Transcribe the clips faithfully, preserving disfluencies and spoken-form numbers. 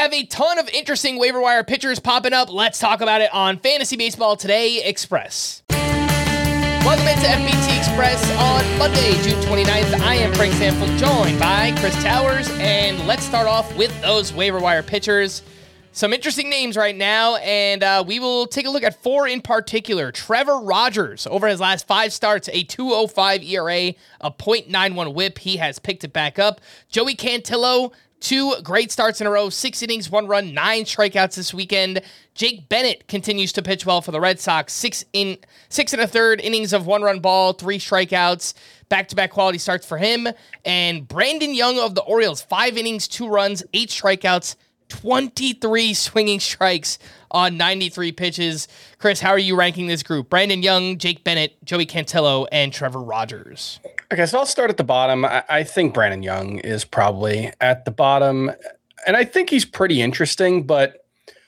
have a ton of interesting waiver wire pitchers popping up. Let's talk about it on Fantasy Baseball Today Express. Welcome into F B T Express on Monday, June twenty-ninth. I am Frank Stanfield, joined by Chris Towers, and let's start off with those waiver wire pitchers. Some interesting names right now, and uh, we will take a look at four in particular. Trevor Rogers, over his last five starts, a two oh five E R A, a point nine one whip. He has picked it back up. Joey Cantillo, two great starts in a row, six innings, one run, nine strikeouts this weekend. Jake Bennett continues to pitch well for the Red Sox. Six in six and a third innings of one-run ball, three strikeouts, back-to-back quality starts for him. And Brandon Young of the Orioles, five innings, two runs, eight strikeouts, twenty-three swinging strikes on ninety-three pitches. Chris, how are you ranking this group? Brandon Young, Jake Bennett, Joey Cantillo, and Trevor Rogers. Okay, so I'll start at the bottom. I, I think Brandon Young is probably at the bottom, and I think he's pretty interesting, but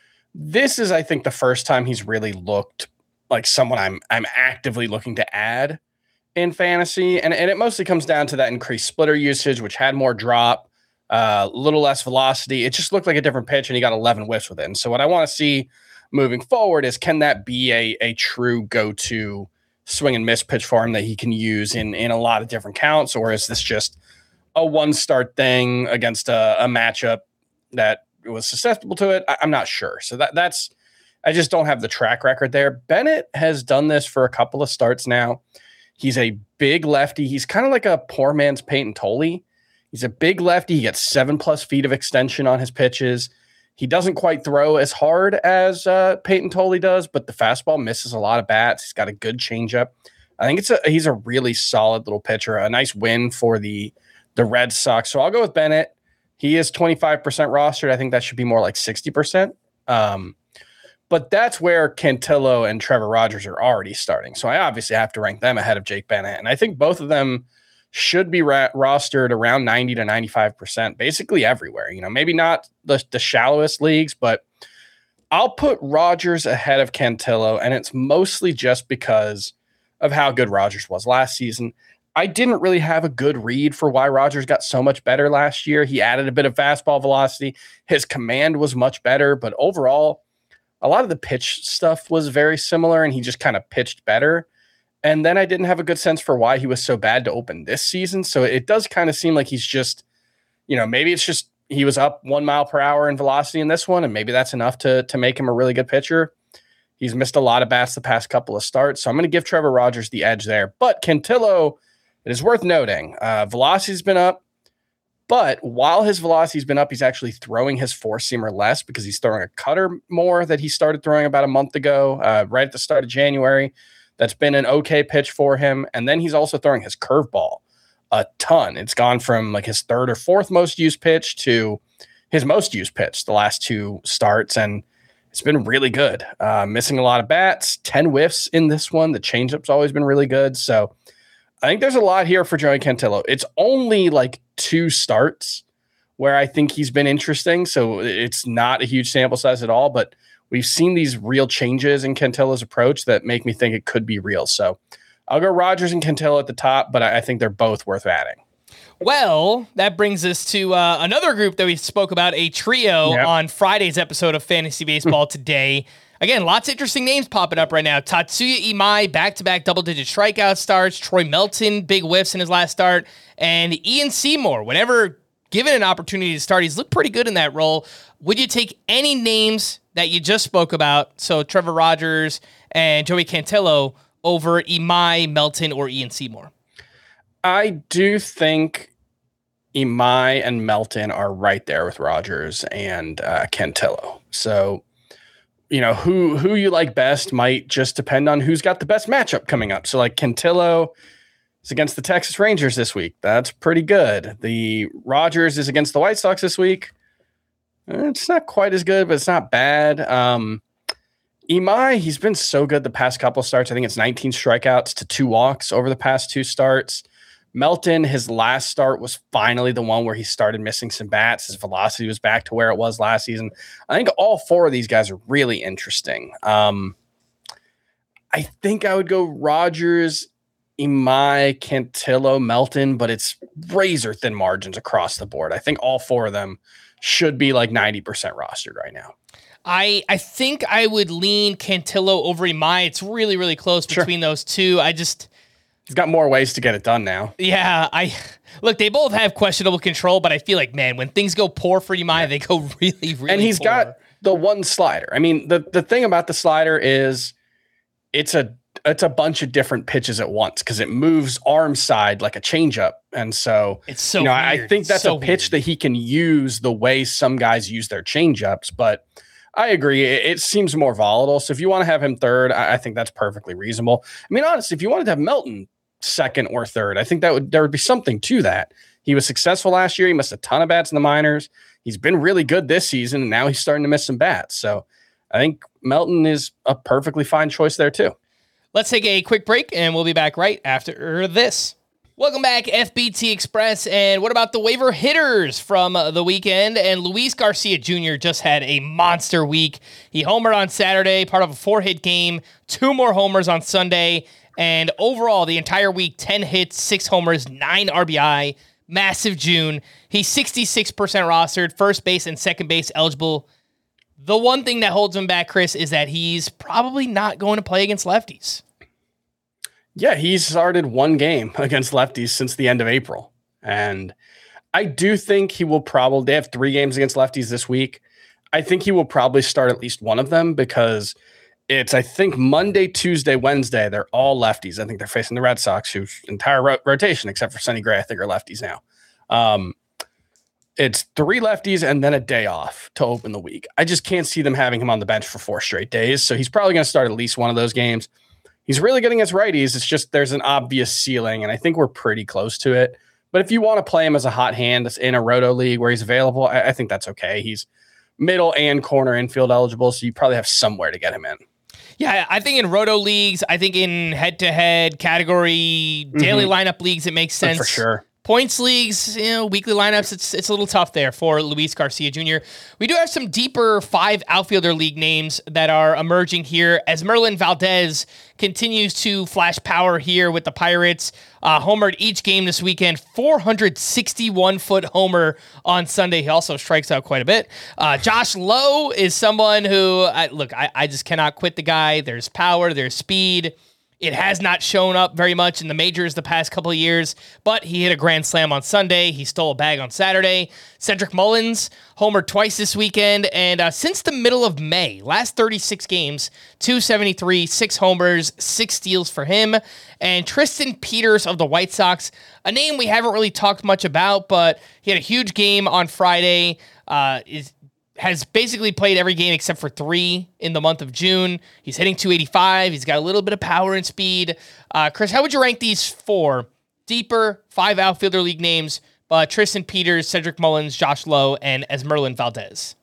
this is, I think, the first time he's really looked like someone I'm I'm actively looking to add in fantasy, and, and it mostly comes down to that increased splitter usage, which had more drop, a uh, little less velocity. It just looked like a different pitch, and he got eleven whiffs with it. And so what I want to see moving forward is, can that be a, a true go-to swing and miss pitch for him that he can use in, in a lot of different counts, or is this just a one-start thing against a, a matchup that was susceptible to it? I, I'm not sure. So that that's I just don't have the track record there. Bennett has done this for a couple of starts now. He's a big lefty. He's kind of like a poor man's Peyton Tolley. He's a big lefty. He gets seven plus feet of extension on his pitches. He doesn't quite throw as hard as uh, Peyton Tolley does, but the fastball misses a lot of bats. He's got a good changeup. I think it's a he's a really solid little pitcher. A nice win for the the Red Sox. So I'll go with Bennett. He is twenty-five percent rostered. I think that should be more like sixty percent. Um, but that's where Cantillo and Trevor Rogers are already starting. So I obviously have to rank them ahead of Jake Bennett. And I think both of them should be ra- rostered around ninety to ninety-five percent, basically everywhere. You know, maybe not the, the shallowest leagues, but I'll put Rogers ahead of Cantillo, and it's mostly just because of how good Rogers was last season. I didn't really have a good read for why Rogers got so much better last year. He added a bit of fastball velocity. His command was much better, but overall, a lot of the pitch stuff was very similar, and he just kind of pitched better. And then I didn't have a good sense for why he was so bad to open this season. So it does kind of seem like he's just, you know, maybe it's just he was up one mile per hour in velocity in this one, and maybe that's enough to, to make him a really good pitcher. He's missed a lot of bats the past couple of starts, so I'm going to give Trevor Rogers the edge there. But Cantillo, it is worth noting, uh, velocity's been up, but while his velocity's been up, he's actually throwing his four-seamer less because he's throwing a cutter more that he started throwing about a month ago, uh, right at the start of January. That's been an okay pitch for him. And then he's also throwing his curveball a ton. It's gone from like his third or fourth most used pitch to his most used pitch the last two starts. And it's been really good. Uh, missing a lot of bats, ten whiffs in this one. The changeup's always been really good. So I think there's a lot here for Joey Cantillo. It's only like two starts where I think he's been interesting. So it's not a huge sample size at all, but we've seen these real changes in Cantillo's approach that make me think it could be real. So I'll go Rogers and Cantillo at the top, but I think they're both worth adding. Well, that brings us to uh, another group that we spoke about, a trio yep. on Friday's episode of Fantasy Baseball Today. Again, lots of interesting names popping up right now. Tatsuya Imai, back-to-back double-digit strikeout starts. Troy Melton, big whiffs in his last start. And Ian Seymour, whenever given an opportunity to start, he's looked pretty good in that role. Would you take any names that you just spoke about, so Trevor Rogers and Joey Cantillo, over Imai, Melton, or Ian Seymour? I do think Imai and Melton are right there with Rogers and uh, Cantillo. So, you know, who who you like best might just depend on who's got the best matchup coming up. So, like, Cantillo is against the Texas Rangers this week. That's pretty good. The Rogers is against the White Sox this week. It's not quite as good, but it's not bad. Um, Imai, he's been so good the past couple starts. I think it's nineteen strikeouts to two walks over the past two starts. Melton, his last start was finally the one where he started missing some bats. His velocity was back to where it was last season. I think all four of these guys are really interesting. Um, I think I would go Rogers, Imai, Cantillo, Melton, but it's razor thin margins across the board. I think all four of them should be like ninety percent rostered right now. I I think I would lean Cantillo over Imai. It's really, really close Sure. between those two. I just... He's got more ways to get it done now. Yeah, I... Look, they both have questionable control, but I feel like, man, when things go poor for Imai, they go really, really And he's poor. got the one slider. I mean, the, the thing about the slider is it's a it's a bunch of different pitches at once because it moves arm side like a changeup. And so, It's so you know, weird. I think that's So a pitch weird. that he can use the way some guys use their changeups. But I agree. It, it seems more volatile. So if you want to have him third, I, I think that's perfectly reasonable. I mean, honestly, if you wanted to have Melton second or third, I think that would there would be something to that. He was successful last year. He missed a ton of bats in the minors. He's been really good this season, and now he's starting to miss some bats. So I think Melton is a perfectly fine choice there too. Let's take a quick break, and we'll be back right after this. Welcome back, F B T Express. And what about the waiver hitters from the weekend? And Luis Garcia Junior just had a monster week. He homered on Saturday, part of a four-hit game, two more homers on Sunday, and overall, the entire week, ten hits, six homers, nine R B I, massive June. He's sixty-six percent rostered, first base and second base eligible. The one thing that holds him back, Chris, is that he's probably not going to play against lefties. Yeah, he's started one game against lefties since the end of April. And I do think he will probably, they have three games against lefties this week. I think he will probably start at least one of them because it's, I think, Monday, Tuesday, Wednesday, they're all lefties. I think they're facing the Red Sox, whose entire ro- rotation, except for Sonny Gray, I think are lefties now. Um, it's three lefties and then a day off to open the week. I just can't see them having him on the bench for four straight days. So he's probably going to start at least one of those games. He's really good against righties. It's just there's an obvious ceiling, and I think we're pretty close to it. But if you want to play him as a hot hand that's in a roto league where he's available, I, I think that's okay. He's middle and corner infield eligible, so you probably have somewhere to get him in. Yeah, I think in roto leagues, I think in head-to-head category, daily Mhm. lineup leagues, it makes sense. For sure. Points leagues, you know, weekly lineups, it's it's a little tough there for Luis Garcia Junior We do have some deeper five outfielder league names that are emerging here as Merlin Valdez continues to flash power here with the Pirates. Uh, homered each game this weekend, four hundred sixty-one foot homer on Sunday. He also strikes out quite a bit. Uh, Josh Lowe is someone who, I, look, I, I just cannot quit the guy. There's power, there's speed. It has not shown up very much in the majors the past couple of years, but he hit a grand slam on Sunday. He stole a bag on Saturday. Cedric Mullins homered twice this weekend, and uh, since the middle of May, last thirty-six games, two seventy-three, six homers, six steals for him. And Tristan Peters of the White Sox, a name we haven't really talked much about, but he had a huge game on Friday. Uh, is has basically played every game except for three in the month of June. He's hitting two eighty-five. He's got a little bit of power and speed. Uh, Chris, how would you rank these four deeper five outfielder league names? Uh, Tristan Peters, Cedric Mullins, Josh Lowe, and Esmerlin Valdez.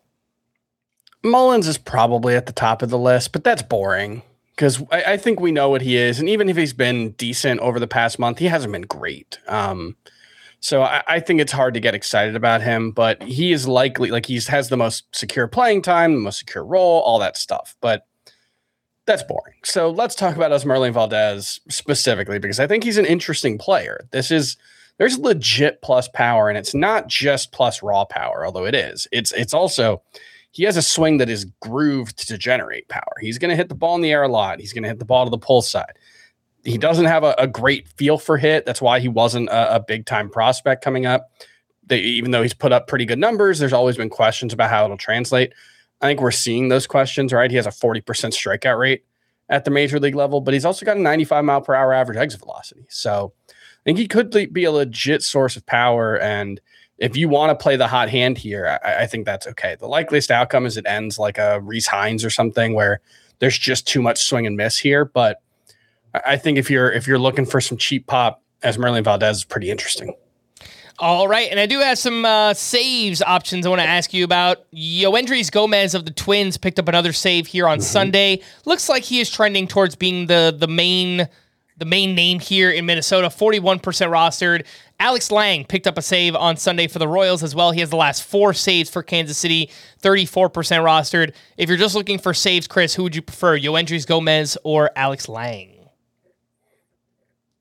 Mullins is probably at the top of the list, but that's boring because I, I think we know what he is. And even if he's been decent over the past month, he hasn't been great. Um, So I, I think it's hard to get excited about him, but he is likely, like he has the most secure playing time, the most secure role, all that stuff. But that's boring. So let's talk about Esmerlin Valdez specifically, because I think he's an interesting player. This is, there's legit plus power, and it's not just plus raw power, although it is. It's, it's also, he has a swing that is grooved to generate power. He's going to hit the ball in the air a lot. He's going to hit the ball to the pull side. He doesn't have a, a great feel for hit. That's why he wasn't a, a big time prospect coming up. They, even though he's put up pretty good numbers, there's always been questions about how it'll translate. I think we're seeing those questions, right? He has a forty percent strikeout rate at the major league level, but he's also got a ninety-five mile per hour average exit velocity. So I think he could be a legit source of power. And if you want to play the hot hand here, I, I think that's okay. The likeliest outcome is it ends like a Reese Hines or something where there's just too much swing and miss here. But I think if you're if you're looking for some cheap pop, Esmerlin Valdez is pretty interesting. All right, and I do have some uh, saves options I want to ask you about. Yoendrys Gomez of the Twins picked up another save here on mm-hmm. Sunday. Looks like he is trending towards being the the main the main name here in Minnesota. forty-one percent rostered. Alex Lang picked up a save on Sunday for the Royals as well. He has the last four saves for Kansas City, thirty-four percent rostered. If you're just looking for saves, Chris, who would you prefer, Yoendrys Gomez or Alex Lang?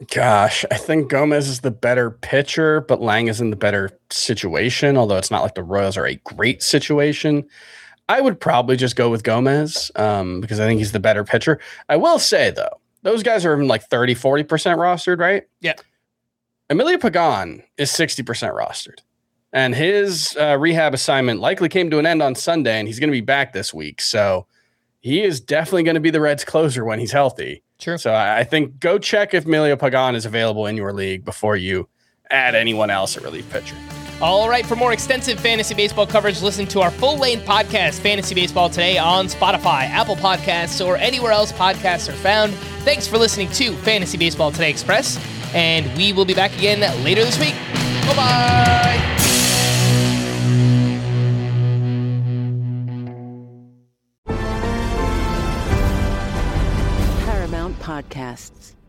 Gosh, I think Gomez is the better pitcher, but Lang is in the better situation, although it's not like the Royals are a great situation. I would probably just go with Gomez um, because I think he's the better pitcher. I will say, though, those guys are like thirty, forty percent rostered, right? Yeah. Emilio Pagan is sixty percent rostered. And his uh, rehab assignment likely came to an end on Sunday, and he's going to be back this week. So he is definitely going to be the Reds' closer when he's healthy. Sure. So I think go check if Emilio Pagan is available in your league before you add anyone else at relief pitcher. All right, for more extensive fantasy baseball coverage, listen to our full-length podcast, Fantasy Baseball Today, on Spotify, Apple Podcasts, or anywhere else podcasts are found. Thanks for listening to Fantasy Baseball Today Express, and we will be back again later this week. Bye-bye! Paramount Podcasts.